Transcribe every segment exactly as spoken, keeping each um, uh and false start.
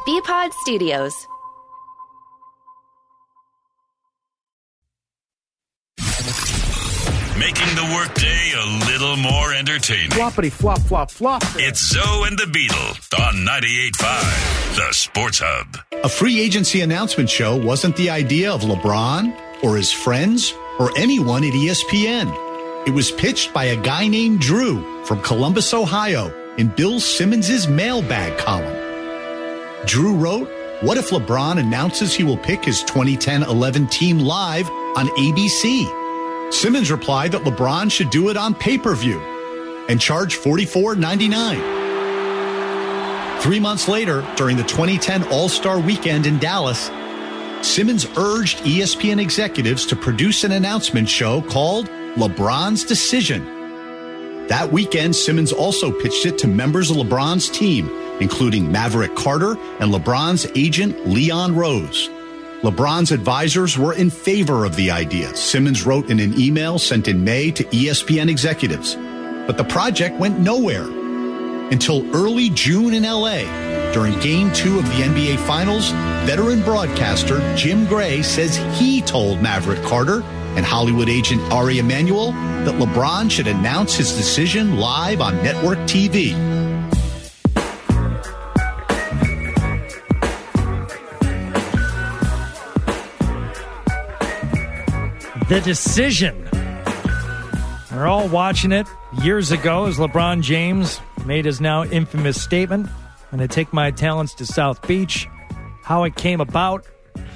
B-Pod Studios. Making the workday a little more entertaining. Floppity flop flop flop. It's Zoe and the Beetle on ninety-eight point five, the Sports Hub. A free agency announcement show wasn't the idea of LeBron or his friends or anyone at E S P N. It was pitched by a guy named Drew from Columbus, Ohio, in Bill Simmons' mailbag column. Drew wrote, "What if LeBron announces he will pick his twenty ten eleven team live on A B C?" Simmons replied that LeBron should do it on pay-per-view and charge forty-four ninety-nine. Three months later, during the twenty ten All-Star Weekend in Dallas, Simmons urged E S P N executives to produce an announcement show called LeBron's Decision. That weekend, Simmons also pitched it to members of LeBron's team, including Maverick Carter and LeBron's agent, Leon Rose. LeBron's advisors were in favor of the idea, Simmons wrote in an email sent in May to E S P N executives. But the project went nowhere until early June in L A. During Game two of the N B A Finals, veteran broadcaster Jim Gray says he told Maverick Carter and Hollywood agent Ari Emanuel that LeBron should announce his decision live on network T V. The Decision. We're all watching it years ago as LeBron James made his now infamous statement, "I'm going to take my talents to South Beach," how it came about,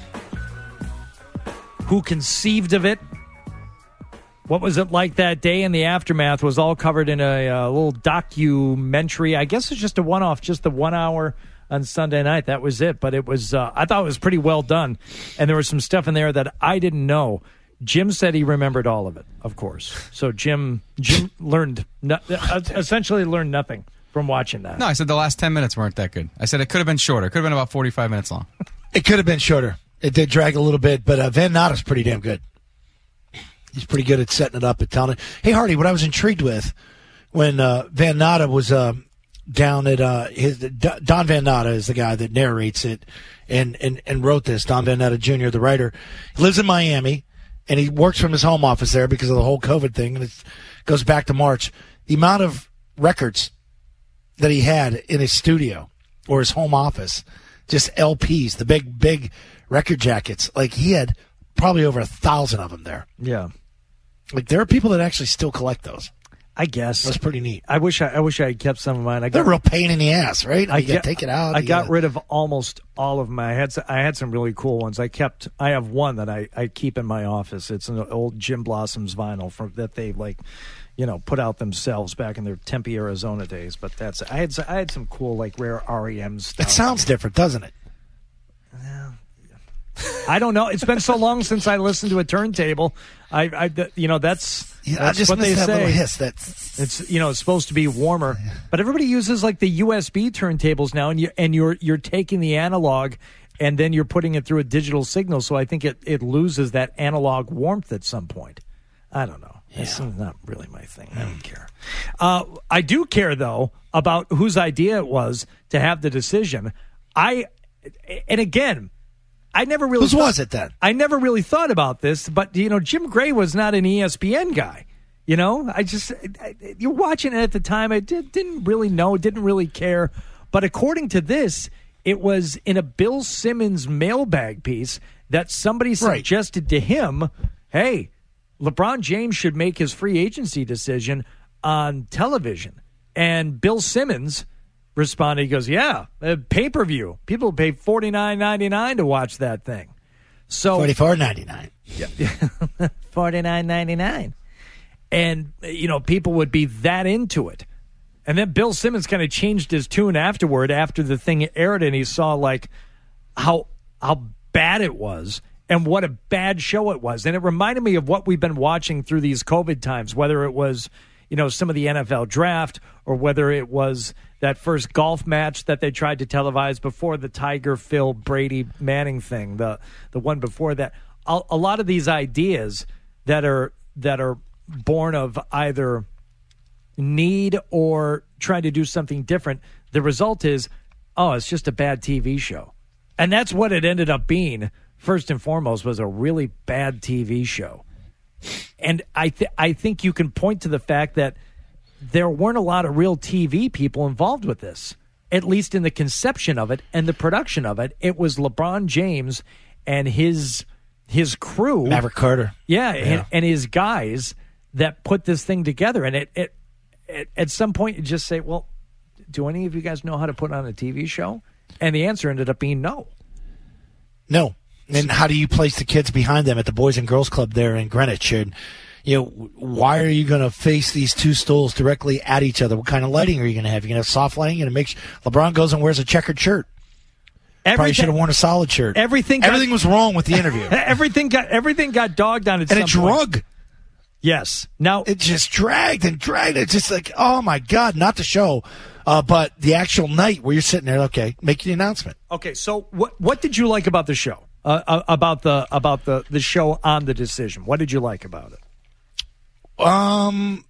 who conceived of it, what was it like that day, and the aftermath was all covered in a, a little documentary. I guess it's just a one-off, just the one hour on Sunday night. That was it, but it was, uh, I thought it was pretty well done, and there was some stuff in there that I didn't know. Jim said he remembered all of it, of course. So Jim Jim learned, no, essentially learned nothing from watching that. No, I said the last ten minutes weren't that good. I said it could have been shorter. It could have been about forty-five minutes long. It could have been shorter. It did drag a little bit, but uh, Van Notte's pretty damn good. He's pretty good at setting it up and telling it. Hey, Hardy, what I was intrigued with when uh, Van Natta was uh, down at uh, his Don Van Natta is the guy that narrates it and, and, and wrote this. Don Van Natta Junior, the writer, he lives in Miami. And he works from his home office there because of the whole COVID thing, and it goes back to March. The amount of records that he had in his studio or his home office, just L Ps, the big, big record jackets, like he had probably over a thousand of them there. Yeah. Like there are people that actually still collect those. I guess. That's pretty neat. I wish I, I wish I had kept some of mine. I got, They're a real pain in the ass, right? I you got to take it out. I got gotta... rid of almost all of them. I had some, I had some really cool ones. I kept. I have one that I, I keep in my office. It's an old Jim Blossom's vinyl from that they like, you know, put out themselves back in their Tempe, Arizona days. But that's I had I had some cool like rare R E M stuff. It sounds different, doesn't it? I don't know. It's been so long since I listened to a turntable. I, I you know, that's, yeah, that's I just what they that say. Little hiss. That's it's you know, it's supposed to be warmer, but everybody uses like the U S B turntables now, and you and you're you're taking the analog, and then you're putting it through a digital signal. So I think it it loses that analog warmth at some point. I don't know. Yeah. It's not really my thing. I don't care. Uh, I do care though about whose idea it was to have the decision. I and again. I never really Whose thought, was it then? I never really thought about this, but, you know, Jim Gray was not an E S P N guy. You know, I just, I, you're watching it at the time. I did, didn't really know, didn't really care. But according to this, it was in a Bill Simmons mailbag piece that somebody suggested right. to him, hey, LeBron James should make his free agency decision on television. And Bill Simmons responded, he goes, yeah, uh, pay-per-view. People pay forty-nine ninety-nine to watch that thing. So forty-four ninety-nine. Yeah. forty-nine ninety-nine. And, you know, people would be that into it. And then Bill Simmons kind of changed his tune afterward after the thing aired, and he saw, like, how how bad it was and what a bad show it was. And it reminded me of what we've been watching through these COVID times, whether it was, you know, some of the N F L draft or whether it was that first golf match that they tried to televise before the Tiger, Phil, Brady, Manning thing, the the one before that. A, a lot of these ideas that are that are born of either need or trying to do something different, the result is oh, it's just a bad T V show. And that's what it ended up being, first and foremost, was a really bad T V show. And I, th- I think you can point to the fact that there weren't a lot of real T V people involved with this, at least in the conception of it and the production of it. It was LeBron James and his his crew. Maverick Carter. Yeah, Yeah. And, and his guys that put this thing together. And it, it, it at some point you just say, well, do any of you guys know how to put on a T V show? And the answer ended up being no. No. And how do you place the kids behind them at the Boys and Girls Club there in Greenwich? And, you know, why are you going to face these two stools directly at each other? What kind of lighting are you going to have? You're going to have soft lighting? You're going to make sure LeBron goes and wears a checkered shirt. Everything, Probably should have worn a solid shirt. Everything, got, everything was wrong with the interview. everything got everything got dogged on it. And it drug. Point. Yes. Now it just dragged and dragged. It's just like, oh my God, not the show, uh, but the actual night where you're sitting there. Okay, make the announcement. Okay, so what what did you like about the show? Uh, uh, about the about the, the show on the decision. What did you like about it? Um,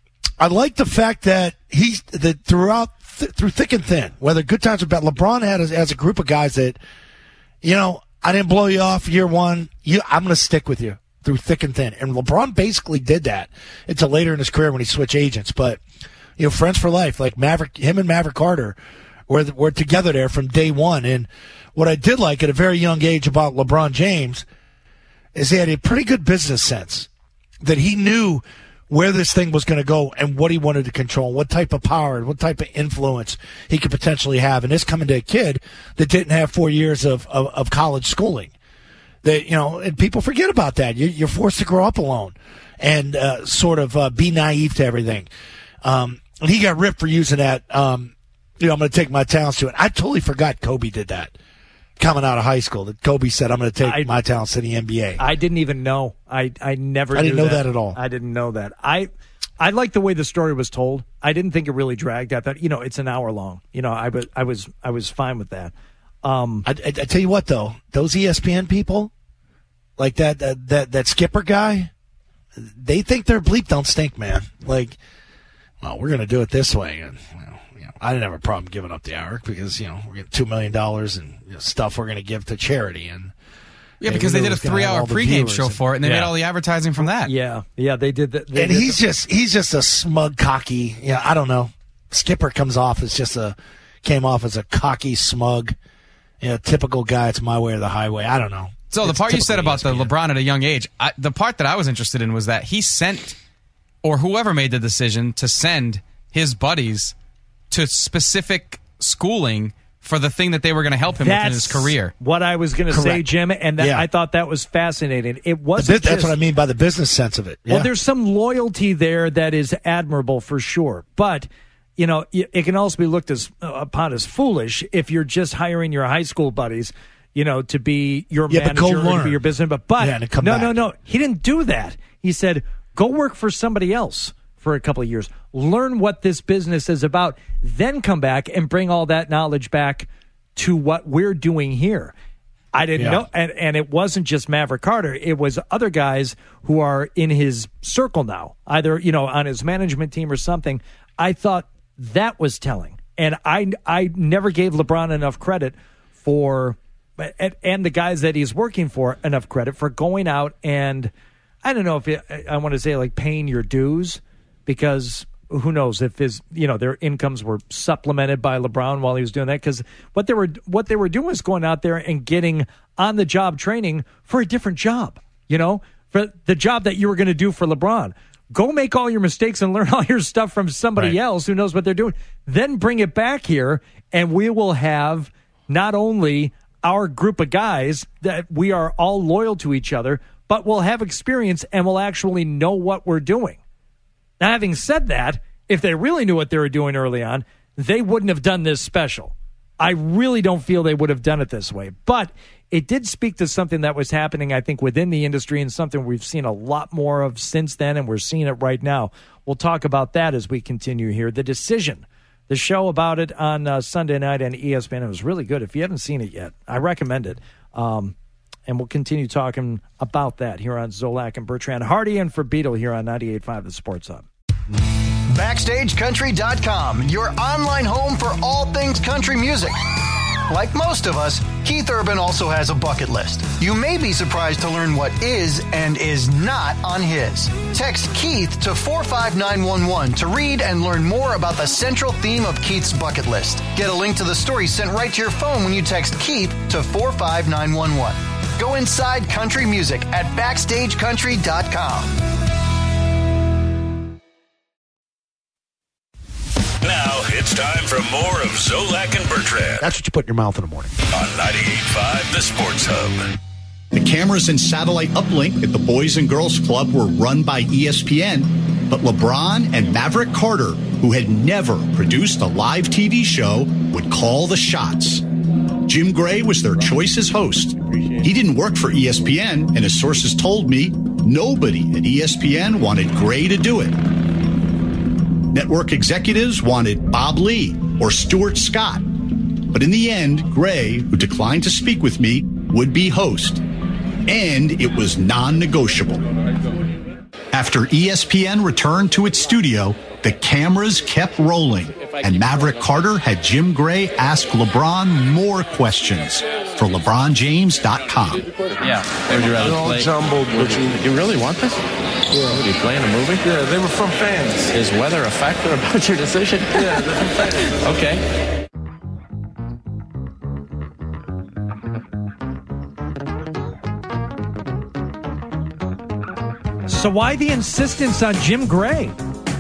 I like the fact that he's that throughout th- through thick and thin, whether good times or bad, LeBron had as, as a group of guys that, you know, I didn't blow you off year one. You, I'm going to stick with you through thick and thin. And LeBron basically did that until later in his career when he switched agents. But, you know, friends for life, like Maverick, him and Maverick Carter were, were together there from day one. And what I did like at a very young age about LeBron James is he had a pretty good business sense, that he knew where this thing was going to go and what he wanted to control, what type of power, what type of influence he could potentially have. And this coming to a kid that didn't have four years of, of, of college schooling. That, you know, and people forget about that. You, you're forced to grow up alone and uh, sort of uh, be naive to everything. Um, and he got ripped for using that. Um, you know, I'm going to take my talents to it. I totally forgot Kobe did that coming out of high school. That Kobe said, "I'm going to take I, my talents to the N B A." I didn't even know. I I never. I didn't knew know that. that at all. I didn't know that. I I liked the way the story was told. I didn't think it really dragged. I thought, you know, it's an hour long. You know, I was I was I was fine with that. Um, I, I, I tell you what, though, those E S P N people, like that, that that that Skipper guy, they think their bleep don't stink, man. Like, well, we're going to do it this way. And, well, you know, I didn't have a problem giving up the hour because, you know, we're getting two million dollars and you know, stuff we're going to give to charity. And yeah, because they did a three-hour pregame show and, for it, and they yeah. made all the advertising from that. Yeah, yeah, they did that. They and did he's the, just he's just a smug, cocky, yeah, I don't know. Skipper comes off as just a, came off as a cocky, smug, you know, typical guy. It's my way or the highway. I don't know. So the It's part you said about E S P N. the LeBron at a young age, I, the part that I was interested in was that he sent, or whoever made the decision to send his buddies to specific schooling for the thing that they were going to help him with in his career. What I was going to say, Correct. Jim, and that, Yeah. I thought that was fascinating. It The wasn't bit- that's just, what I mean by the business sense of it. Yeah. Well, there's some loyalty there that is admirable for sure, but you know, it can also be looked as uh, upon as foolish if you're just hiring your high school buddies, you know, to be your Yeah, but go manager or to learn. be your business. But, but Yeah, and come no, back. no, no, he didn't do that. He said, go work for somebody else for a couple of years, learn what this business is about, then come back and bring all that knowledge back to what we're doing here. I didn't Yeah. know, and, and it wasn't just Maverick Carter. It was other guys who are in his circle now, either, you know, on his management team or something. I thought that was telling. And I, I never gave LeBron enough credit for, and, and the guys that he's working for enough credit for going out and, I don't know if it, I want to say like paying your dues, because who knows if his, you know, their incomes were supplemented by LeBron while he was doing that. Because what they were what they were doing was going out there and getting on the job training for a different job. You know, for the job that you were going to do for LeBron. Go make all your mistakes and learn all your stuff from somebody Right. else who knows what they're doing. Then bring it back here, and we will have not only our group of guys that we are all loyal to each other, but we'll have experience and we'll actually know what we're doing. Now, having said that, if they really knew what they were doing early on, they wouldn't have done this special. I really don't feel they would have done it this way. But it did speak to something that was happening, I think, within the industry and something we've seen a lot more of since then, and we're seeing it right now. We'll talk about that as we continue here. The Decision, the show about it on uh, Sunday night on E S P N. It was really good. If you haven't seen it yet, I recommend it. Um, and we'll continue talking about that here on Zolak and Bertrand. Hardy and for Beetle here on ninety-eight point five The Sports Hub. Backstage Country dot com, your online home for all things country music. Like most of us, Keith Urban also has a bucket list. You may be surprised to learn what is and is not on his. Text Keith to four five nine one one to read and learn more about the central theme of Keith's bucket list. Get a link to the story sent right to your phone when you text Keith to four five nine one one. Go inside country music at Backstage Country dot com. Now it's time for more of Zolak and Bertrand That's what you put in your mouth in the morning. on ninety-eight point five The Sports Hub. The cameras and satellite uplink at the Boys and Girls Club were run by E S P N, but LeBron and Maverick Carter, who had never produced a live T V show, would call the shots. Jim Gray was their choice as host. He didn't work for E S P N, and as sources told me, nobody at E S P N wanted Gray to do it. Network executives wanted Bob Lee or Stuart Scott. But in the end, Gray, who declined to speak with me, would be host. And it was non-negotiable. After E S P N returned to its studio, the cameras kept rolling, and Maverick Carter had Jim Gray ask LeBron more questions for LeBron James dot com. Yeah. Would you rather play? Jumbled. Would you, you really want this? Yeah. Would you play in a movie? Yeah, they were from fans. Is weather a factor about your decision? Yeah, they're from fans. Okay. So why the insistence on Jim Gray?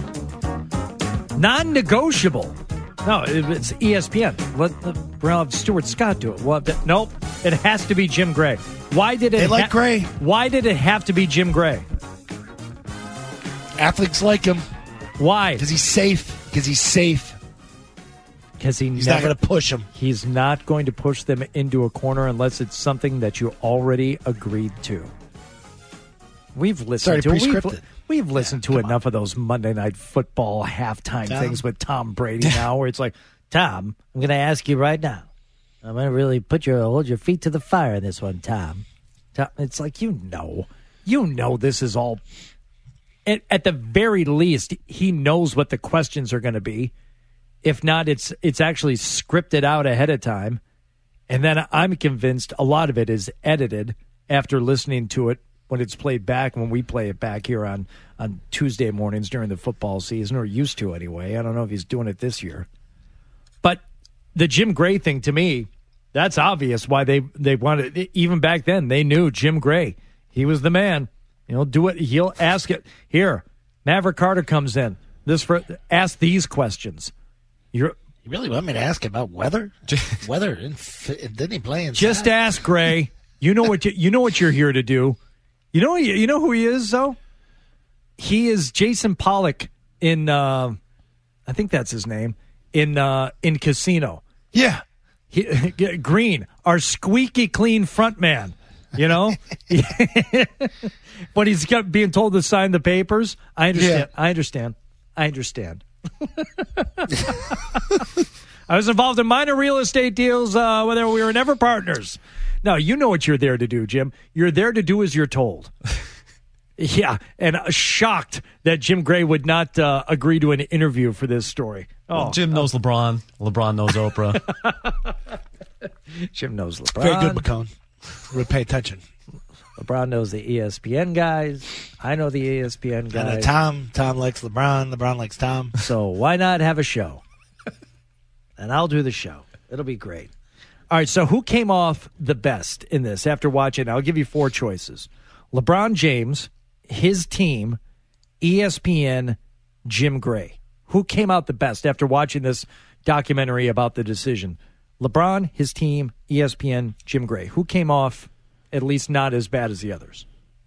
Non-negotiable. No, it- it's E S P N. Let the we'll have Stuart Scott do it. We'll have to, nope, it has to be Jim Gray. Why did it? They like Gray. Why did it have to be Jim Gray? Athletes like him Why? because he's safe. Because he's safe. Because he He's never, not going to push him. He's not going to push them into a corner unless it's something that you already agreed to. We've listened It's already to we've, pre-scripted. we've listened to enough of those Monday Night Football halftime Tom. things with Tom Brady now, where it's like, Tom, I'm going to ask you right now. I'm going to really put your hold your feet to the fire in this one, Tom. Tom. It's like you know, you know this is all. At, at the very least, he knows what the questions are going to be. If not, it's it's actually scripted out ahead of time. And then I'm convinced a lot of it is edited after listening to it when it's played back, when we play it back here on, on Tuesday mornings during the football season, or used to anyway. I don't know if he's doing it this year. But the Jim Gray thing, to me, that's obvious why they, they wanted, even back then, they knew Jim Gray. He was the man. He'll do it. He'll ask it. Here, Maverick Carter comes in. This for ask these questions. You're You really want me to ask about weather? Weather? Didn't, fit- didn't he play inside? just ask Gray. You know what you, you know what you're here to do. You know you know who he is though? He is Jason Pollock in uh, I think that's his name in uh, in Casino. Yeah. He, Green, our squeaky clean front man. You know, but he's got being told to sign the papers. I understand. Yeah. I understand. I understand. I was involved in minor real estate deals, uh, whether we were never partners. No, you know what you're there to do, Jim. You're there to do as you're told. Yeah, and uh, shocked that Jim Gray would not uh, agree to an interview for this story. Oh, Well, Jim knows LeBron. LeBron knows Oprah. Jim knows LeBron. Very good, McCone. Would pay attention. LeBron knows the E S P N guys. I know the E S P N And uh, guys. Tom. Tom likes LeBron. LeBron likes Tom. So why not have a show? And I'll do the show. It'll be great. All right, so who came off the best in this after watching? I'll give you four choices. LeBron James, his team, E S P N, Jim Gray. Who came out the best after watching this documentary about the decision? LeBron, his team, E S P N, Jim Gray. Who came off at least not as bad as the others?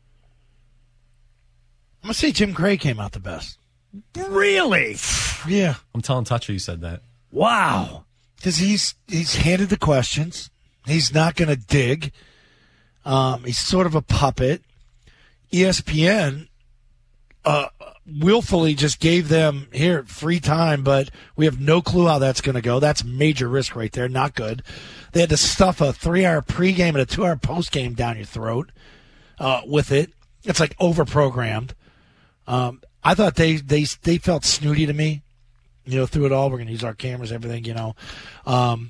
I'm going to say Jim Gray came out the best. Really? Yeah. I'm telling Toucher you said that. Wow. Because he's, he's handed the questions. He's not going to dig. Um, he's sort of a puppet. E S P N uh, willfully just gave them, here, free time, but we have no clue how that's going to go. That's major risk right there. Not good. They had to stuff a three-hour pregame and a two-hour postgame down your throat uh, with it. It's like over-programmed. Um, I thought they, they they felt snooty to me, you know, through it all. We're going to use our cameras, everything, you know. Um,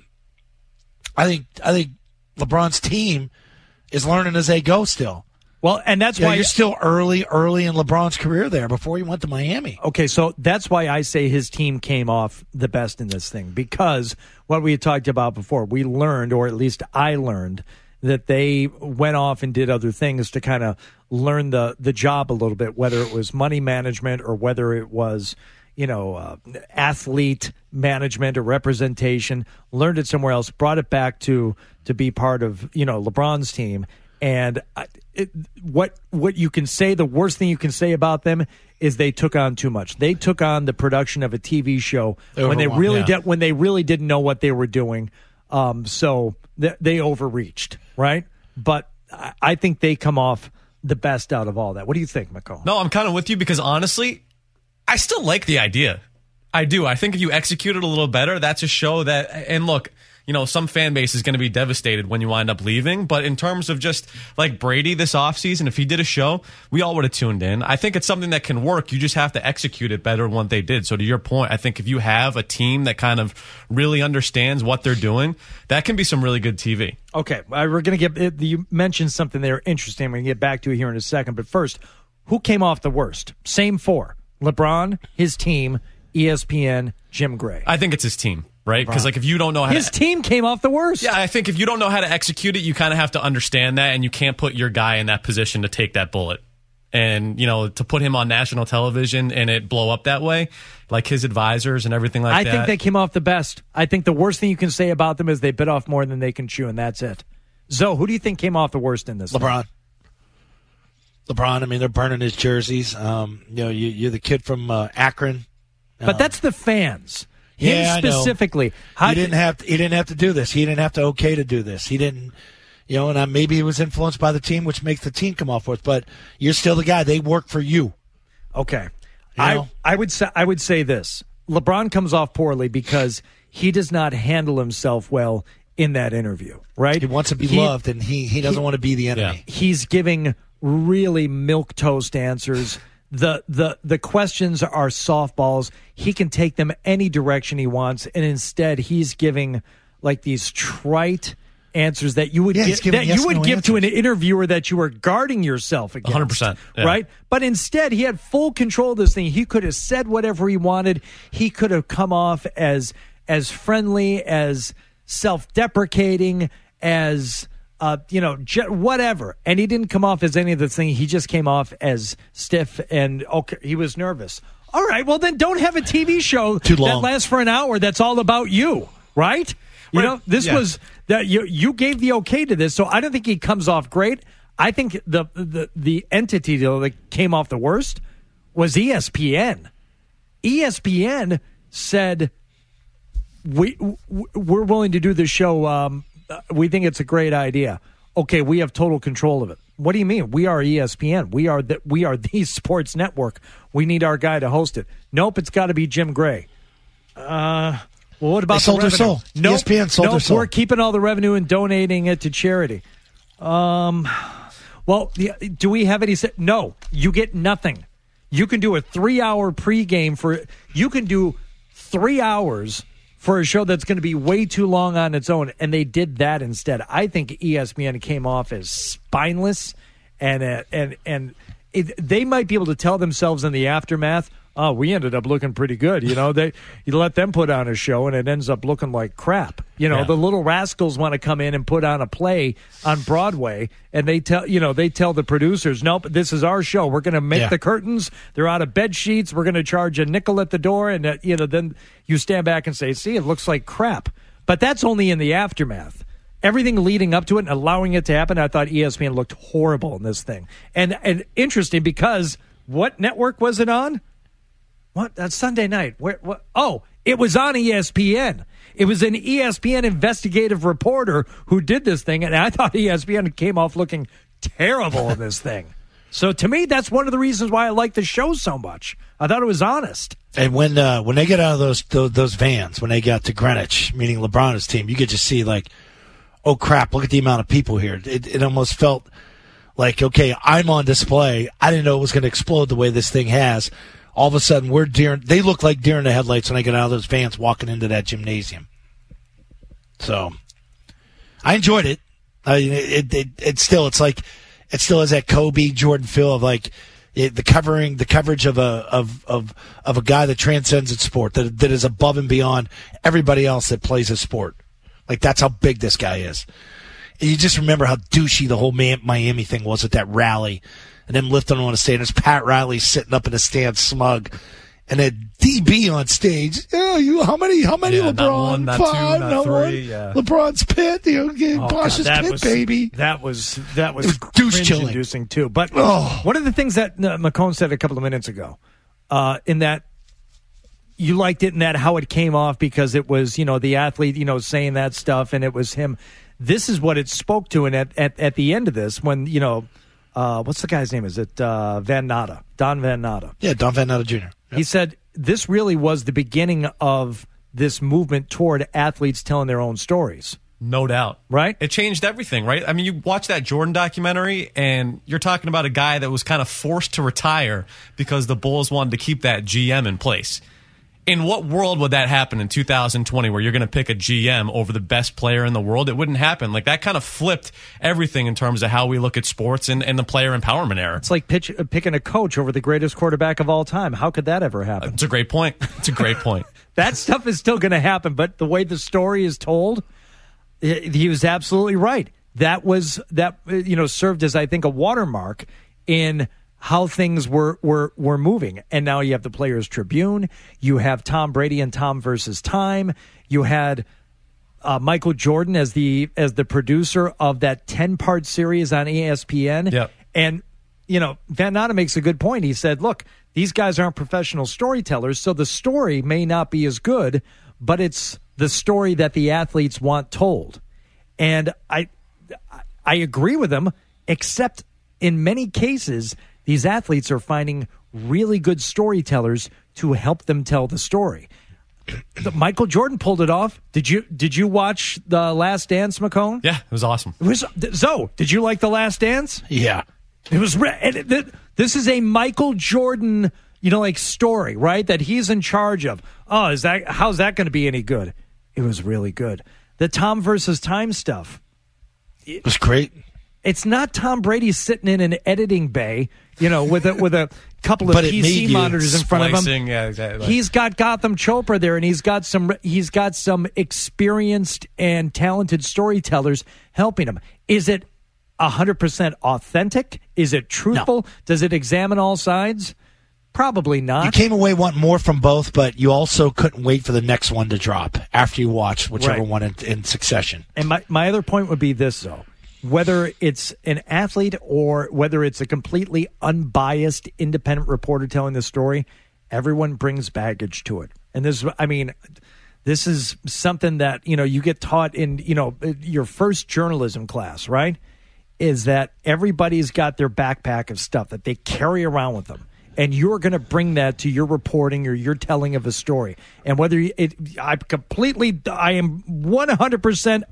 I think I think LeBron's team is learning as they go still. Well, and that's yeah, why you're still early, early in LeBron's career there before he went to Miami. Okay, so that's why I say his team came off the best in this thing, because what we had talked about before, we learned, or at least I learned, that they went off and did other things to kind of learn the, the job a little bit, whether it was money management or whether it was, you know, uh, athlete management or representation, learned it somewhere else, brought it back to to be part of, you know, LeBron's team. And it, what what you can say, the worst thing you can say about them is they took on too much. They took on the production of a T V show when they really yeah. did, when they really didn't know what they were doing. Um, so th- they overreached, right? But I, I think they come off the best out of all that. What do you think, McCall? No, I'm kind of with you because honestly, I still like the idea. I do. I think if you execute it a little better, that's a show that. And look. You know, some fan base is going to be devastated when you wind up leaving. But in terms of just like Brady this offseason, if he did a show, we all would have tuned in. I think it's something that can work. You just have to execute it better than what they did. So to your point, I think if you have a team that kind of really understands what they're doing, that can be some really good T V. Okay, uh, we're going to get, you mentioned something there interesting. We're going to get back to it here in a second. But first, who came off the worst? Same four. LeBron, his team, E S P N, Jim Gray. I think it's his team. Right? Because like if you don't know how his to, team came off the worst. Yeah, I think if you don't know how to execute it, you kind of have to understand that, and you can't put your guy in that position to take that bullet. And, you know, to put him on national television and it blow up that way, like his advisors and everything like I that. I think they came off the best. I think the worst thing you can say about them is they bit off more than they can chew, and that's it. Zoe, who do you think came off the worst in this? LeBron. Thing? LeBron, I mean, they're burning his jerseys. Um, you know, you, you're the kid from uh, Akron. But um, that's the fans. Him yeah, specifically. How he didn't have to, he didn't have to do this. He didn't have to okay to do this. He didn't, you know, and uh, maybe he was influenced by the team, which makes the team come off with. But you're still the guy. They work for you. Okay, you I know? I would say I would say this. LeBron comes off poorly because he does not handle himself well in that interview. Right? He wants to be he, loved, and he he doesn't he, want to be the enemy. Yeah. He's giving really milquetoast answers. The, the the questions are softballs. He can take them any direction he wants, and instead he's giving like these trite answers that you would yeah, give, that yes, you would no give answers. to an interviewer that you were guarding yourself against. one hundred percent. Yeah. Right? But instead he had full control of this thing. He could have said whatever he wanted. He could have come off as as friendly, as self-deprecating, as Uh, you know, j- whatever. And he didn't come off as any of the thing. He just came off as stiff and okay. He was nervous. All right, well then don't have a T V show Too that long. lasts for an hour that's all about you, right? You Right. know, this Yeah. was that you you gave the okay to this, so I don't think he comes off great. I think the the the entity that came off the worst was E S P N. E S P N said we we're willing to do this show. Um, we think it's a great idea. Okay, we have total control of it. What do you mean? We are E S P N. We are the, we are the sports network. We need our guy to host it. Nope, it's got to be Jim Gray. Uh, well, what about They sold the their revenue? soul. Nope, E S P N sold nope, their soul. We're keeping all the revenue and donating it to charity. Um, well, the, do we have any? No, you get nothing. You can do a three-hour pregame for. You can do three hours. For a show that's going to be way too long on its own, and they did that instead. I think E S P N came off as spineless, and uh, and and it, they might be able to tell themselves in the aftermath, "Oh, we ended up looking pretty good." You know, they you let them put on a show, and it ends up looking like crap. You know, Yeah. the Little Rascals want to come in and put on a play on Broadway, and they tell you know they tell the producers, "Nope, this is our show. We're going to make Yeah. the curtains. They're out of bed sheets. We're going to charge a nickel at the door," and uh, you know then you stand back and say, "See, it looks like crap." But that's only in the aftermath. Everything leading up to it and allowing it to happen, I thought E S P N looked horrible in this thing, and and interesting because what network was it on? What? That's Sunday night. Where? What? Oh, it was on E S P N. It was an E S P N investigative reporter who did this thing, and I thought E S P N came off looking terrible in this thing. So to me, that's one of the reasons why I like the show so much. I thought it was honest. And when uh, when they get out of those, those those vans, when they got to Greenwich, meaning LeBron's team, you could just see like, oh crap! Look at the amount of people here. It it almost felt like, okay, I'm on display. I didn't know it was going to explode the way this thing has. all of a sudden we're deer. They look like deer in the headlights when I get out of those vans walking into that gymnasium. So I enjoyed it. I mean, it, it, it still, it's like, it still has that Kobe Jordan feel of like it, the covering, the coverage of a of of of a guy that transcends its sport, that that is above and beyond everybody else that plays a sport. Like that's how big this guy is. And you just remember how douchey the whole Miami thing was at that rally, and them lifting on a stage. There's Pat Riley sitting up in the stand, smug. And a D B on stage. Oh, you how many? How many? Yeah, LeBron? not one, not two, Five, not not three, one. yeah. LeBron's pit. You know, Oh, Bosch's God, that pit, was, baby. That was that was, It was douche-chilling. cringe-inducing too. But Oh. one of the things that uh, McCone said a couple of minutes ago, uh, in that you liked it in that how it came off because it was, you know, the athlete, you know, saying that stuff, and it was him. This is what it spoke to, and at at, at the end of this, when you know, uh, what's the guy's name? Is it uh, Van Natta? Don Van Natta? Yeah, Don Van Natta Junior Yep. He said this really was the beginning of this movement toward athletes telling their own stories. No doubt. Right? It changed everything, right? I mean, you watch that Jordan documentary, and you're talking about a guy that was kind of forced to retire because the Bulls wanted to keep that G M in place. In what world would that happen in two thousand twenty where you're going to pick a G M over the best player in the world? It wouldn't happen. Like, that kind of flipped everything in terms of how we look at sports and, and the player empowerment era. It's like pitch, uh, picking a coach over the greatest quarterback of all time. How could that ever happen? It's a great point. It's a great point. That stuff is still going to happen, but the way the story is told, he he was absolutely right. That was that uh, you know served as, I think, a watermark in how things were, were were moving. And now you have the Players Tribune. You have Tom Brady and Tom versus Time. You had uh, Michael Jordan as the as the producer of that ten-part series on E S P N. Yep. And, you know, Van Natta makes a good point. He said, look, these guys aren't professional storytellers, so the story may not be as good, but it's the story that the athletes want told. And I I agree with him, except in many cases, these athletes are finding really good storytellers to help them tell the story. The, Michael Jordan pulled it off. Did you Did you watch The Last Dance, McCone? Yeah, it was awesome. It was, Zoe, did you like The Last Dance? Yeah. It was. Re- and it, it, this is a Michael Jordan, you know, like story, right? That he's in charge of. Oh, is that how's that going to be any good? It was really good. The Tom versus Time stuff. It was great. It's not Tom Brady sitting in an editing bay, you know, with a with a couple of But it P made C you monitors in front of him. Splicing, yeah, exactly. He's got Gotham Chopra there, and he's got some he's got some experienced and talented storytellers helping him. Is it a hundred percent authentic? Is it truthful? No. Does it examine all sides? Probably not. You came away wanting more from both, but you also couldn't wait for the next one to drop after you watched whichever Right. one in, in succession. And my, my other point would be this, though. Whether it's an athlete or whether it's a completely unbiased independent reporter telling the story, everyone brings baggage to it. And this, I mean, this is something that, you know, you get taught in, you know, your first journalism class, right? Is that everybody's got their backpack of stuff that they carry around with them. And you're going to bring that to your reporting or your telling of a story. And whether it, I completely, I am one hundred percent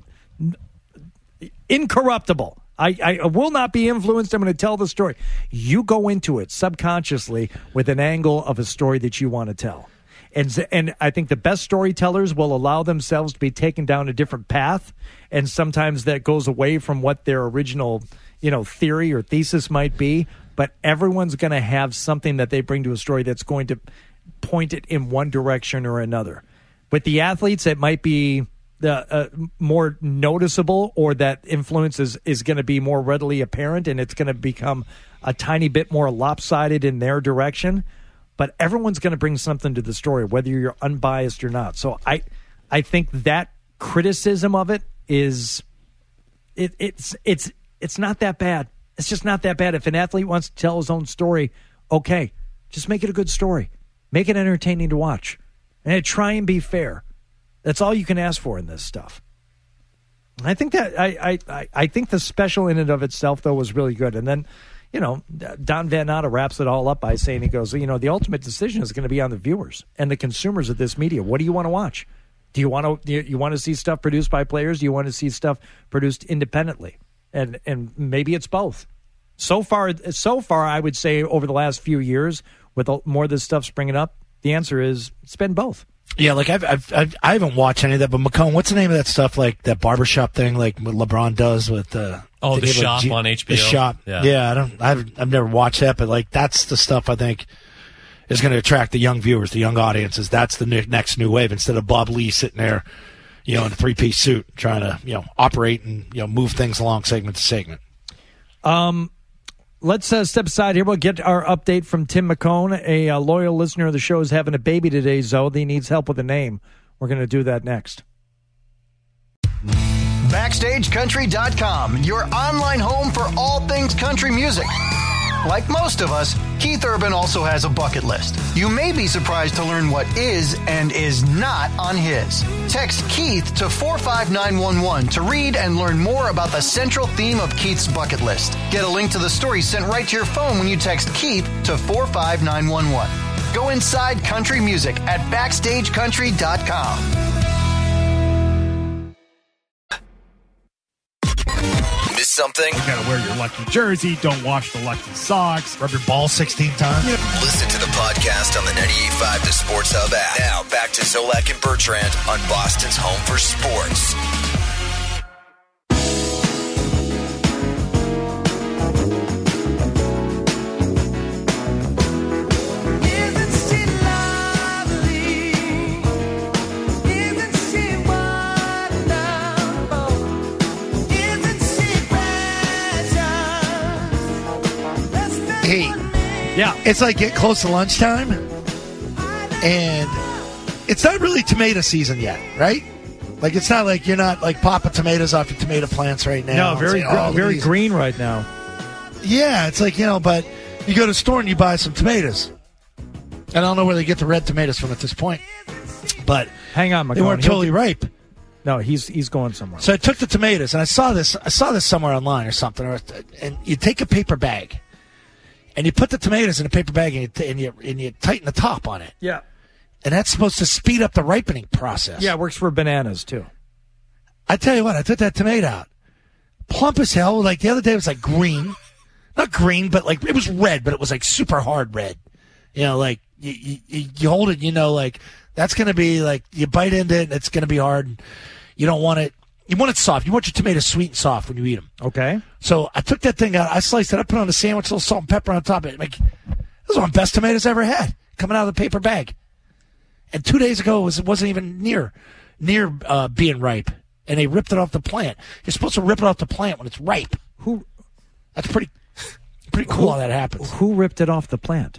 incorruptible. I, I will not be influenced. I'm going to tell the story. You go into it subconsciously with an angle of a story that you want to tell. And, and I think the best storytellers will allow themselves to be taken down a different path. And sometimes that goes away from what their original, you know, theory or thesis might be. But everyone's going to have something that they bring to a story that's going to point it in one direction or another. With the athletes, it might be the uh, more noticeable, or that influence is, is going to be more readily apparent, and it's going to become a tiny bit more lopsided in their direction. But everyone's going to bring something to the story, whether you're unbiased or not. So I, I think that criticism of it is, it, it's it's it's not that bad. It's just not that bad. If an athlete wants to tell his own story, okay, just make it a good story. Make it entertaining to watch. And try and be fair. That's all you can ask for in this stuff. I think that I, I, I think the special in and of itself, though, was really good. And then, you know, Don Van Natta wraps it all up by saying, he goes, you know, the ultimate decision is going to be on the viewers and the consumers of this media. What do you want to watch? Do you want to do you want to see stuff produced by players? Do you want to see stuff produced independently? And and maybe it's both. So far, so far, I would say over the last few years, with all, more of this stuff springing up? The answer is spend both. Yeah, like I've, I've, I've I haven't watched any of that, but McCone, what's the name of that stuff? Like that barbershop thing, like what LeBron does with uh, oh the shop like G- on H B O. The shop, yeah. yeah. I don't, I've, I've never watched that, but like that's the stuff I think is going to attract the young viewers, the young audiences. That's the ne- next new wave. Instead of Bob Lee sitting there, you know, in a three piece suit trying to you know operate and you know move things along segment to segment. Um. Let's uh, step aside here. We'll get our update from Tim McCone, a uh, loyal listener of the show, is having a baby today, Zoe. He needs help with a name. We're going to do that next. Backstage Country dot com, your online home for all things country music. Like most of us, Keith Urban also has a bucket list. You may be surprised to learn what is and is not on his. Text Keith to four five nine one one to read and learn more about the central theme of Keith's bucket list. Get a link to the story sent right to your phone when you text Keith to four five nine one one. Go inside country music at Backstage Country dot com. Miss something? You gotta wear your lucky jersey. Don't wash the lucky socks. Rub your ball sixteen times. Listen to the podcast on the ninety-eight point five The Sports Hub app. Now back to Zolak and Bertrand on Boston's home for sports. Hey, yeah, it's like get close to lunchtime, and it's not really tomato season yet, right? Like it's not like you're not like popping tomatoes off your tomato plants right now. No, very saying, gr- oh, very these. green right now. Yeah, it's like you know, but you go to the store and you buy some tomatoes, and I don't know where they get the red tomatoes from at this point, but hang on, McCone. they weren't totally ripe. No, he's he's going somewhere. So I took the tomatoes, and I saw this. I saw this somewhere online or something. Or, and you take a paper bag, and you put the tomatoes in a paper bag, and you, t- and you and you tighten the top on it. Yeah, and that's supposed to speed up the ripening process. Yeah, it works for bananas too. I tell you what, I took that tomato out, plump as hell. Like the other day, it was like green, not green, but like it was red, but it was like super hard red. You know, like you you, you hold it, you know, like that's going to be like you bite into it, and it's going to be hard. You don't want it. You want it soft. You want your tomatoes sweet and soft when you eat them. Okay. So I took that thing out. I sliced it. I put it on a sandwich, a little salt and pepper on top of it. Like, those are one of the best tomatoes I ever had, coming out of the paper bag. And two days ago, it, was, it wasn't even near near uh, being ripe. And they ripped it off the plant. You're supposed to rip it off the plant when it's ripe. Who? That's pretty pretty cool who, how that happens. Who ripped it off the plant?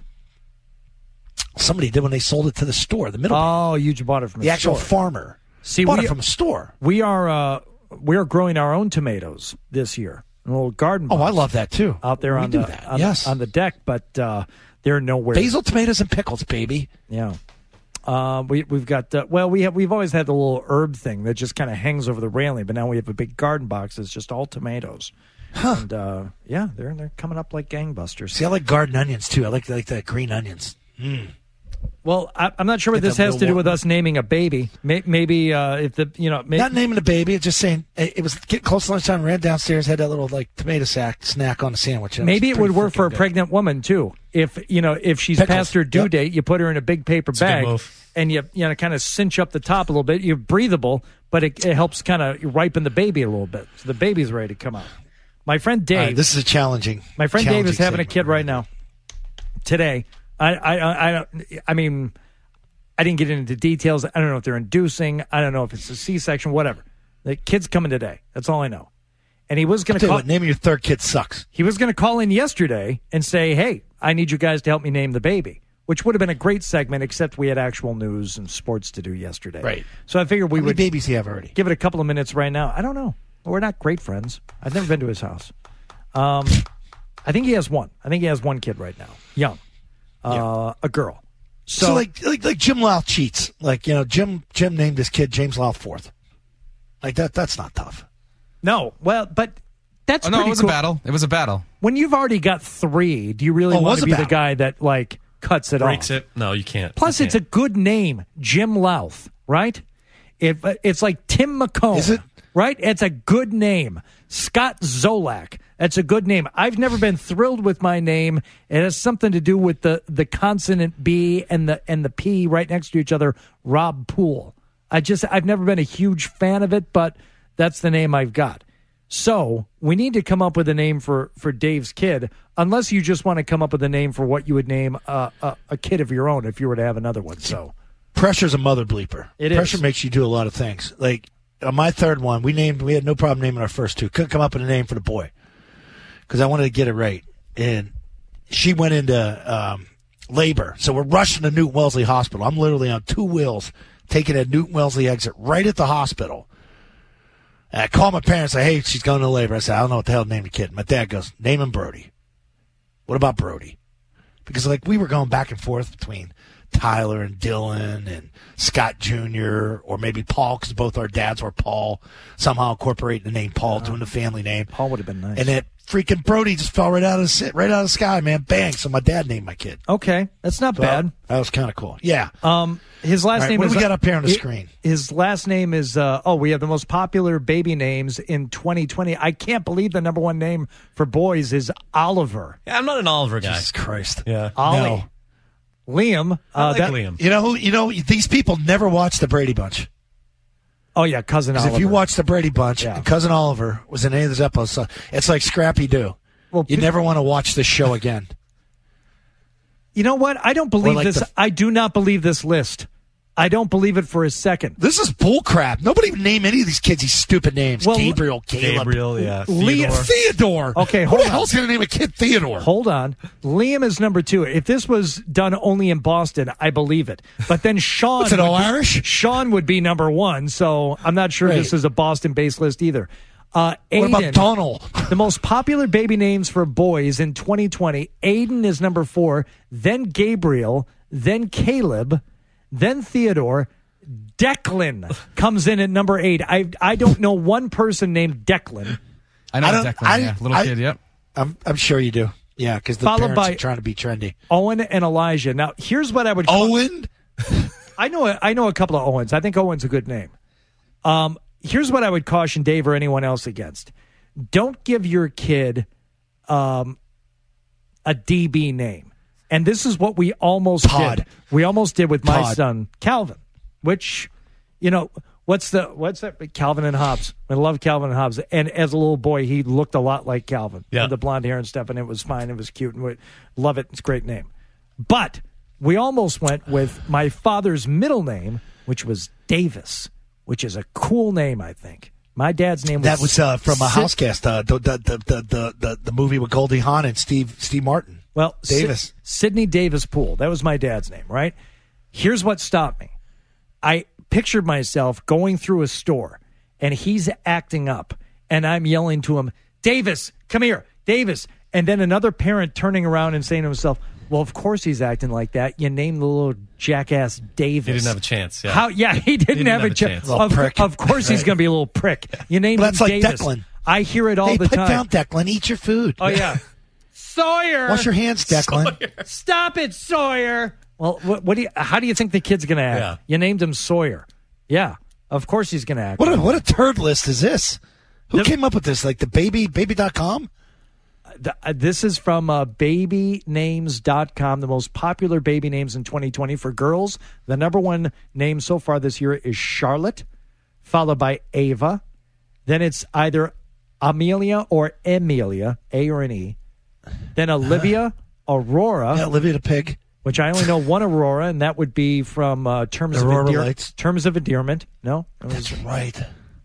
Somebody did when they sold it to the store, the middle. Oh, you bought it from the a actual store. farmer. See, bought we, it from a store. We are uh, we are growing our own tomatoes this year. A little garden. Oh, I love that too. Out there we on do the that. on, yes. on the deck, but uh, they're nowhere. Basil, tomatoes, and pickles, baby. Yeah. Uh, we we've got uh, well we have we've always had the little herb thing that just kind of hangs over the railing, but now we have a big garden box that's just all tomatoes. Huh. And uh, yeah, they're they're coming up like gangbusters. See, I like garden onions too. I like like the green onions. Mm. Well, I, I'm not sure what Get this that has to do little with us naming a baby. May, maybe uh, if the you know may, not naming the baby, just saying it was getting close to lunchtime. Ran downstairs, had that little like tomato sack snack on the sandwich. Maybe it would work for a good. pregnant woman too. If you know if she's Pickles. past her due Yep. date, you put her in a big paper It's a good bag move. and you you know kind of cinch up the top a little bit. You're breathable, but it, it helps kind of ripen the baby a little bit, so the baby's ready to come out. My friend Dave. All right, this is a challenging. My friend Dave is challenging having a segment. kid right now. Today, I, I, I, I, I mean, I didn't get into details. I don't know if they're inducing. I don't know if it's a C-section. Whatever. The kid's coming today. That's all I know. And he was going to call. What, naming your third kid sucks. He was going to call in yesterday and say, "Hey, I need you guys to help me name the baby," which would have been a great segment, except we had actual news and sports to do yesterday. Right. So I figured we How would many babies do you have already? give it a couple of minutes right now. I don't know. We're not great friends. I've never been to his house. Um, I think he has one. I think he has one kid right now, young, uh, Yeah. a girl. So, So, like, like like Jim Louth cheats. Like you know, Jim Jim named his kid James Louth fourth. Like that. That's not tough. no, well, but that's Oh, no, pretty it was cool. a battle. It was a battle. When you've already got three, do you really Oh, it want was to a be the battle. guy that like cuts it Breaks off? it? No, you can't. Plus, You it's a can't. good name, Jim Louth, right? If it's like Tim McCone. Is it? right? It's a good name. Scott Zolak. That's a good name. I've never been thrilled with my name. It has something to do with the, the consonant B and the and the P right next to each other. Rob Poole. I just I've never been a huge fan of it, but that's the name I've got. So we need to come up with a name for, for Dave's kid, unless you just want to come up with a name for what you would name a, a, a kid of your own if you were to have another one. So pressure's a mother bleeper. It is. Pressure makes you do a lot of things. Like on my third one, we named we had no problem naming our first two. Couldn't come up with a name for the boy because I wanted to get it right. And she went into um, labor, so we're rushing to Newton Wellesley Hospital. I'm literally on two wheels taking a Newton Wellesley exit right at the hospital. And I call my parents, say, hey, she's going to labor. I said, I don't know what the hell to name the kid. My dad goes, name him Brody. What about Brody? Because, like, we were going back and forth between Tyler and Dylan and Scott Junior or maybe Paul, because both our dads were Paul, somehow incorporating the name Paul, doing the family name. Paul would have been nice. And that freaking Brody just fell right out of the, right out of the sky, man. Bang. So my dad named my kid. Okay. That's not So bad. That was kind of cool. Yeah. Um, his last All right, name what is do we got up here on the hi- screen? His last name is uh, oh, we have the most popular baby names in twenty twenty. I can't believe the number one name for boys is Oliver. Yeah, I'm not an Oliver guy. Jesus Christ. Yeah. Ollie. No. Liam. Uh, I like that- Liam. You know who? You know these people never watched the Brady Bunch. Oh yeah, cousin Because Oliver. if you watch the Brady Bunch, Yeah. and cousin Oliver was in any of those episodes, it's like Scrappy Doo. Well, You pe- never want to watch this show again. You know what? I don't believe like this. the- I do not believe this list. I don't believe it for a second. This is bullcrap. Nobody would name any of these kids these stupid names. Well, Gabriel, Caleb, Gabriel, yeah. Liam- Theodore. Theodore. Okay, Who hold the on. hell's going to name a kid Theodore? Hold on. Liam is number two. If this was done only in Boston, I believe it. But then Sean. What's it, all would be- Irish? Sean would be number one, so I'm not sure Right. this is a Boston-based list either. Uh, What about Aiden, Donald? the most popular baby names for boys in twenty twenty, Aiden is number four, then Gabriel, then Caleb, then Theodore. Declan comes in at number eight. I I don't know one person named Declan. I know I don't- Declan, I- yeah. Little I- kid, yep. I'm, I'm sure you do. Yeah, because the Followed parents by- are trying to be trendy. Owen and Elijah. Now, here's what I would call Owen? I know I know a couple of Owens. I think Owen's a good name. Um, here's what I would caution Dave or anyone else against. Don't give your kid um, a D B name. And this is what we almost Todd. did. We almost did with my Todd. son, Calvin, which, you know, what's the what's that? Calvin and Hobbes. I love Calvin and Hobbes. And as a little boy, he looked a lot like Calvin. Yeah. With the blonde hair and stuff, and it was fine. It was cute. And we love it. It's a great name. But we almost went with my father's middle name, which was Davis, which is a cool name, I think. My dad's name was That was uh, from a Sid- Housecast, uh, the, the, the, the, the, the, the movie with Goldie Hawn and Steve Steve Martin. Well, Davis. Sid- Sidney Davis Poole. That was my dad's name, right? Here's what stopped me. I pictured myself going through a store, and he's acting up, and I'm yelling to him, Davis, come here, Davis. And then another parent turning around and saying to himself, well, of course he's acting like that. You named the little jackass Davis. He didn't have a chance. Yeah. How? Yeah, he didn't, didn't have, have a a cha- chance. Little Of, prick. of course he's going to be a little prick. You named Well, him that's like Davis. Declan. I hear it all Hey, the put time. down, Declan. Eat your food. Oh, yeah. Sawyer. Wash your hands, Declan. Stop it, Sawyer. Well, what, what do you? How do you think the kid's going to act? Yeah. You named him Sawyer. Yeah, of course he's going to act. What a, what a turd list is this? Who The- came up with this? Like the baby, baby dot com? The- uh, this is from uh, baby names dot com, the most popular baby names in twenty twenty for girls. The number one name so far this year is Charlotte, followed by Ava. Then it's either Amelia or Emilia, A or an E. Then Olivia, Aurora. Yeah, Olivia the pig. Which I only know one Aurora, and that would be from uh, Terms Aurora of Endear- Lights. Terms of Endearment. No, It was- That's right.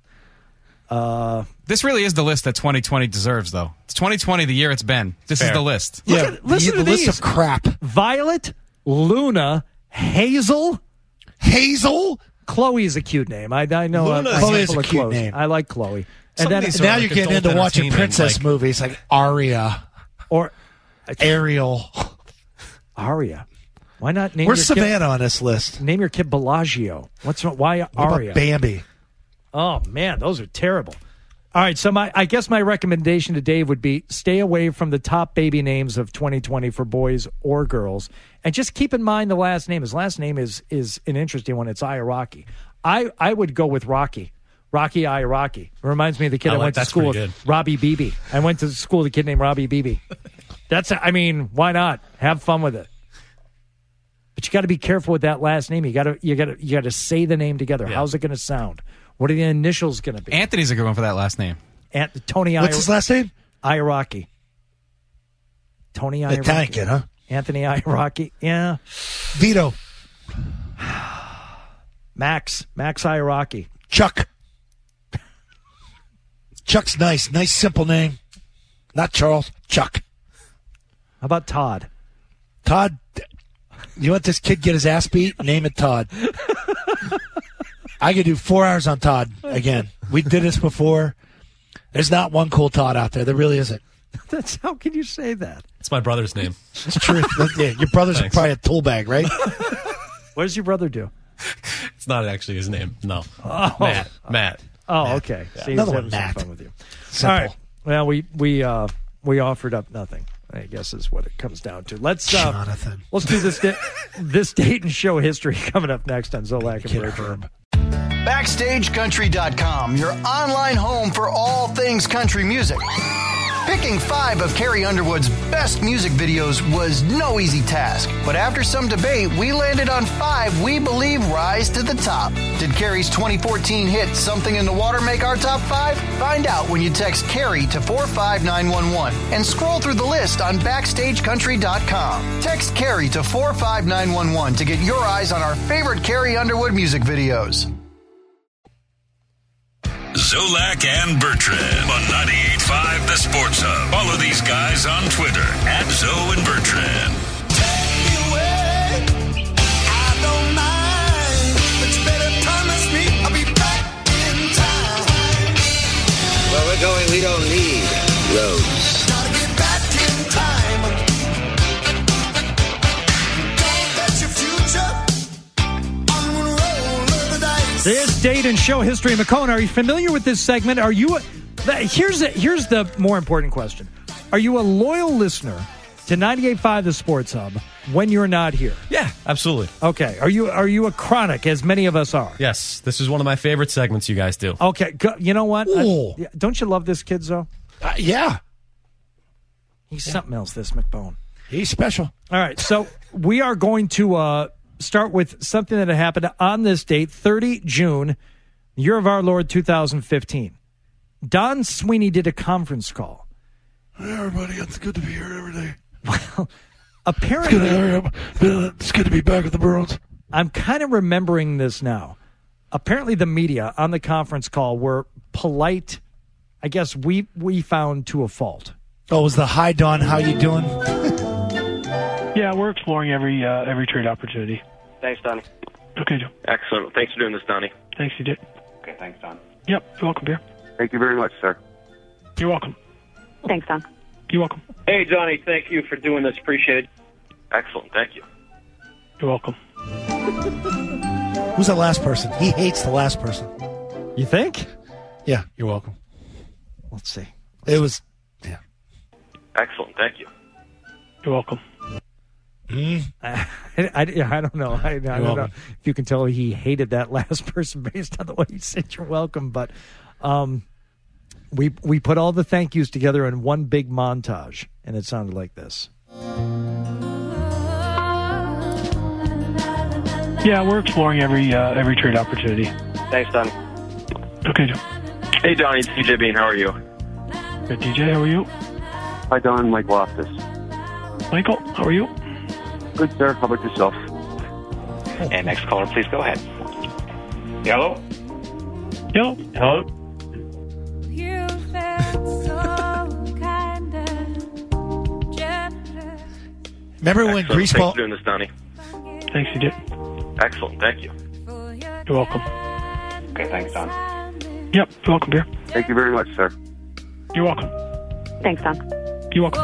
uh, This really is the list that twenty twenty deserves, though. It's twenty twenty, the year it's been. This is Fair. the list. Look yeah, at- listen the, to the list these. of crap. Violet, Luna, Hazel. Hazel. Chloe is a cute name. I, I know. Luna a, is- Chloe is handful a of cute Chloes. name. I like Chloe. Some And of then these are Now like you're getting adult into watching entertainment, princess like- movies like Aria, or Ariel. Aria. Why not name Where's your Savannah on this list? kid? Name your kid Bellagio. What's wrong- why What about Aria? Bambi? Oh man, those are terrible. All right, so my I guess my recommendation to Dave would be stay away from the top baby names of twenty twenty for boys or girls, and just keep in mind the last name. His last name is is an interesting one. It's Iaraki. I I would go with Rocky. Rocky I. Rocky. It reminds me of the kid I I, like- went to that's school pretty with, Robbie Beebe. I went to school with a kid named Robbie Beebe. That's, I mean, why not? Have fun with it. But you got to be careful with that last name. You got to you got to you got to say the name together. Yeah. How's it going to sound? What are the initials going to be? Anthony's a good one for that last name. Ant- Tony. What's I- his last name? Iraqi. Tony Iraqi. Italian kid, huh? Anthony Iraqi. Yeah. Vito. Max. Max Iraqi. Chuck. Chuck's nice. Nice, simple name. Not Charles. Chuck. How about Todd? Todd. You let this kid get his ass beat? Name it Todd. I could do four hours on Todd again. We did this before. There's not one cool Todd out there. There really isn't. That's how can you say that? It's my brother's name. It's true. Yeah, your brother's Thanks. probably a tool bag, right? What does your brother do? It's not actually his name. No. Oh. Matt. Matt. Oh, Matt. okay. Yeah. See, Another he's one, having some Matt. fun with you. Simple. All right. Well, we we uh, we offered up nothing, I guess is what it comes down to. Let's uh, Jonathan. let's do this da- this date and show history coming up next on Zolak and Bergeron. Backstage Country dot com, your online home for all things country music. Picking five of Carrie Underwood's best music videos was no easy task, but after some debate, we landed on five we believe rise to the top. Did Carrie's twenty fourteen hit Something in the Water make our top five? Find out when you text Carrie to four five nine one one and scroll through the list on Backstage Country dot com. Text Carrie to four five nine one one to get your eyes on our favorite Carrie Underwood music videos. Zolak and Bertrand on ninety-eight point five The Sports Hub. Follow these guys on Twitter at Zo and Bertrand. Where we're going, we don't need roads. This date and show history. McCone, are you familiar with this segment? Are you? A, here's a, here's the more important question: are you a loyal listener to ninety-eight point five The Sports Hub when you're not here? Yeah, absolutely. Okay. Are you are you a chronic, as many of us are? Yes, this is one of my favorite segments you guys do. Okay. Go, you know what? I- Ooh. yeah, don't you love this kid, Zo? Uh, yeah. He's something else, this McBone. He's special. All right. So we are going to uh, start with something that happened on this date, thirtieth of June, year of our Lord, two thousand fifteen. Don Sweeney did a conference call. Hey, everybody, it's good to be here every day. Well, apparently, It's good to, it's good to be back at the Bruins. I'm kind of remembering this now. Apparently, the media on the conference call were polite. I guess we we found to a fault. Oh, was the hi Don? How you doing? Yeah, we're exploring every uh, every trade opportunity. Thanks, Donnie. Okay, Joe. Excellent. Thanks for doing this, Donnie. Thanks, you did. Okay, thanks, Don. Yep, you're welcome, Beer. Thank you very much, sir. You're welcome. Thanks, Don. You're welcome. Hey, Donnie, thank you for doing this. Appreciate it. Excellent. Thank you. You're welcome. Who's that last person? He hates the last person. You think? Yeah, you're welcome. Let's see. It was. Excellent. Thank you. You're welcome. I, I, I don't know. I, I don't know welcome. if you can tell he hated that last person based on the way he said you're welcome. But um, we we put all the thank yous together in one big montage, and it sounded like this. Yeah, we're exploring every uh, every trade opportunity. Thanks, Donnie. Okay, Joe. Hey, Donnie, it's D J Bean. How are you? Good, D J. How are you? Hi, Don. Mike Loftus. Michael, how are you? Good, sir. How about yourself? And next caller, please go ahead. Hello? Hello. Hello? Remember when Excellent. Greaseball? Thanks for doing this, Donnie. Thanks, you did. Excellent. Thank you. You're welcome. Okay, thanks, Don. Yep, you're welcome, Beer. Thank you very much, sir. You're welcome. Thanks, Don. You're welcome.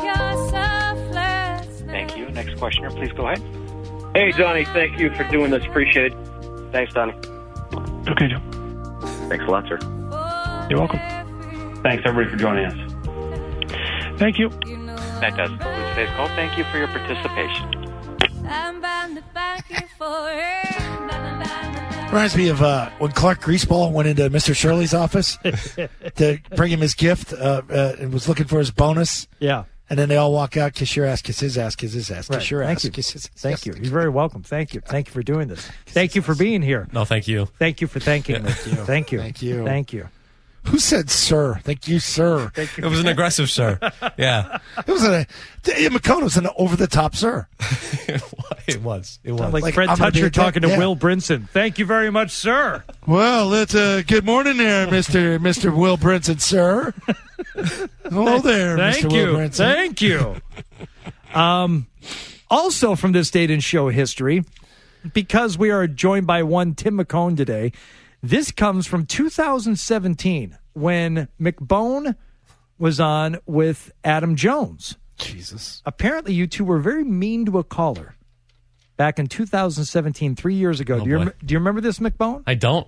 Thank you. Next questioner, please go ahead. Hey, Donnie, thank you for doing this. Appreciate it. Thanks, Donnie. Okay, Joe. Thanks a lot, sir. You're welcome. Thanks, everybody, for joining us. Thank you. That does conclude today's call. Thank you for your participation. I'm bound to thank you for it. Reminds me of uh, when Clark Greaseball went into Mister Shirley's office to bring him his gift uh, uh, and was looking for his bonus. Yeah. And then they all walk out, kiss your ass, kiss his ass, kiss his ass, kiss Right. your Thank ass, you. kiss his ass. Thank you. You're very welcome. Thank you. Thank you for doing this. Thank you for being here. No, thank you. Thank you for thanking me. Thank you. Thank you. Thank you. Thank you. Who said sir? Thank you, sir. Thank It was an aggressive sir. Yeah. It was a McCone was an over the top sir. It was. It was. Like, Like, Fred I'm gonna be Toucher a dick. talking to Yeah. Will Brinson. Thank you very much, sir. Well, it's uh, good morning there, Mister Mister Will Brinson, sir. Hello there, Thank Mister you. Will Brinson. Thank you. Um, also from this date in show history, because we are joined by one Tim McCone today, this comes from two thousand seventeen when McBone was on with Adam Jones. Jesus. Apparently, you two were very mean to a caller back in two thousand seventeen, three years ago. Oh, do, you boy. rem- do you remember this, McBone? I don't.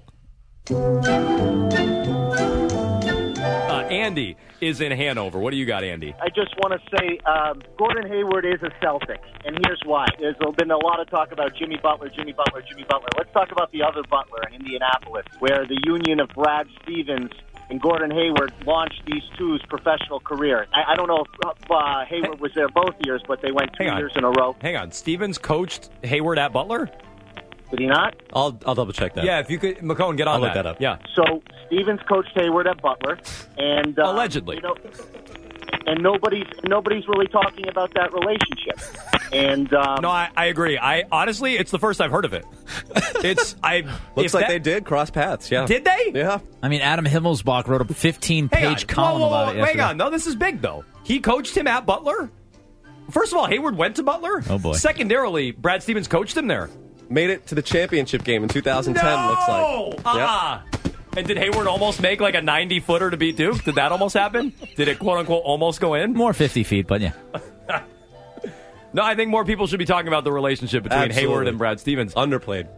Uh, Andy is in Hanover. What do you got, Andy? I just want to say um, Gordon Hayward is a Celtic, and here's why. There's been a lot of talk about Jimmy Butler, Jimmy Butler, Jimmy Butler. Let's talk about the other Butler in Indianapolis, where the union of Brad Stevens and Gordon Hayward launched these two's professional career. I, I don't know if uh, Hayward was there both years, but they went two Hang on. years in a row. Hang on. Stevens coached Hayward at Butler? Did he not? I'll I'll double check that. Yeah, if you could, McCone, get on I'll look that up. Yeah. So Stevens coached Hayward at Butler, and uh, Allegedly. you know, and nobody's nobody's really talking about that relationship. And um, No, I, I agree. I honestly, it's the first I've heard of it. It's I Looks if like that- they did cross paths, yeah. Did they? Yeah. I mean, Adam Himmelsbach wrote a fifteen-page Hang on. column Whoa, whoa, whoa, about it Hang yesterday. on. No, this is big, though. He coached him at Butler? First of all, Hayward went to Butler? Oh, boy. Secondarily, Brad Stevens coached him there. Made it to the championship game in two thousand ten, no! looks like. Uh-uh. And did Hayward almost make like a ninety-footer to beat Duke? Did that almost happen? Did it, quote-unquote, almost go in? More fifty feet, but yeah. No, I think more people should be talking about the relationship between Absolutely. Hayward and Brad Stevens. Underplayed.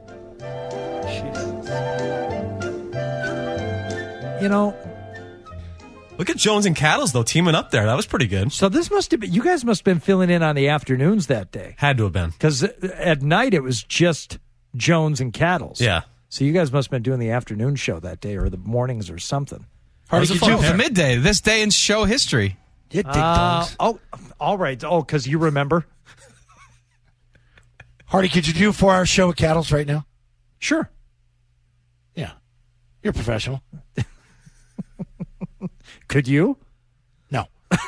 You know, Look at Jones and Cattles, though, teaming up there. That was pretty good. so this must have been, you guys must have been filling in on the afternoons that day. Had to have been. Because at night it was just Jones and Cattles. Yeah. So you guys must have been doing the afternoon show that day or the mornings or something. Hardy, That was could a you, fun The pair. midday, this day in show history. you ding Uh, dongs. oh, all right. Oh, because you remember? Hardy, could you do a four-hour show at Cattles right now? Sure. Yeah. You're a professional. Could you? No.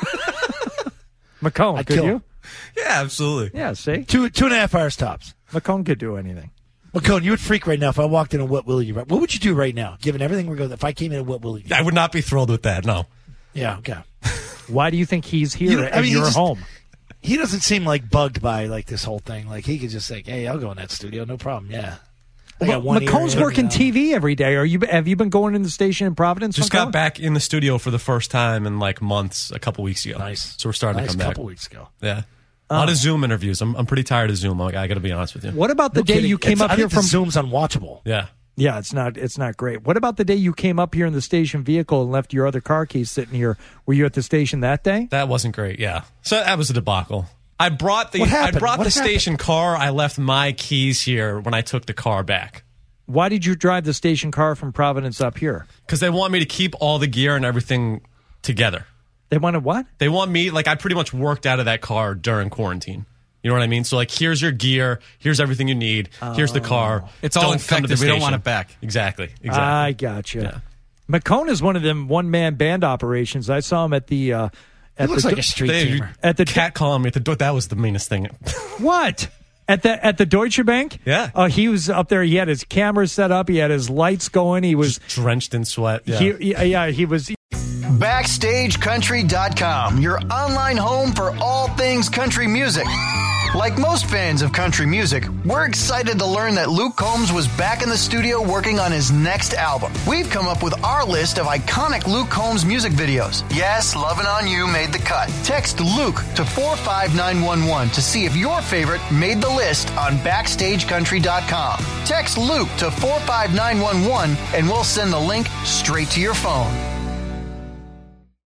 McCone, I'd could kill you? him. Yeah, absolutely. Yeah, see? Two two and a half hours tops. McCone could do anything. McCone, you would freak right now if I walked in a What Will You? What would you do right now, given everything we're going? If I came in a What Will You? I would not be thrilled with that, no. Yeah, okay. Why do you think he's here You know, I and mean, he you're just- home? He doesn't seem like bugged by like this whole thing. Like he could just say, "Hey, I'll go in that studio, no problem." Yeah. I Well, got one McCone's ear, working you know. T V every day. Are you? Have you been going in the station in Providence? Just McCone? got back in the studio for the first time in like months a couple weeks ago. Nice. So we're starting Nice to come back. couple weeks ago. Yeah. A lot of Zoom interviews. I'm, I'm pretty tired of Zoom. I, I got to be honest with you. What about the No day kidding. you came It's- up I here think from the Zoom's unwatchable. Yeah. Yeah, it's not it's not great. What about the day you came up here in the station vehicle and left your other car keys sitting here? Were you at the station that day? That wasn't great. Yeah. So that was a debacle. I brought the What I happened? brought What the happened? station car. I left my keys here when I took the car back. Why did you drive the station car from Providence up here? Because they want me to keep all the gear and everything together. They wanted what? They want me, like, I pretty much worked out of that car during quarantine. You know what I mean? So, like, here's your gear. Here's everything you need. Here's the car. It's all Don't come to infected. the We don't station. want it back. Exactly. Exactly. I gotcha. McCone is one of them one man band operations. I saw him at the uh, at looks the like a street They- teamer. at the cat calling me at the door. That was the meanest thing. what at the at the Deutsche Bank. Yeah. Uh, he was up there. He had his camera set up. He had his lights going. He was drenched in sweat. Yeah. He, yeah, yeah, he was. Backstage Country dot com, your online home for all things country music. Like most fans of country music, we're excited to learn that Luke Combs was back in the studio working on his next album. We've come up with our list of iconic Luke Combs music videos. Yes, Lovin' On You made the cut. Text Luke to four five nine one one to see if your favorite made the list on Backstage Country dot com. Text Luke to four five nine one one and we'll send the link straight to your phone.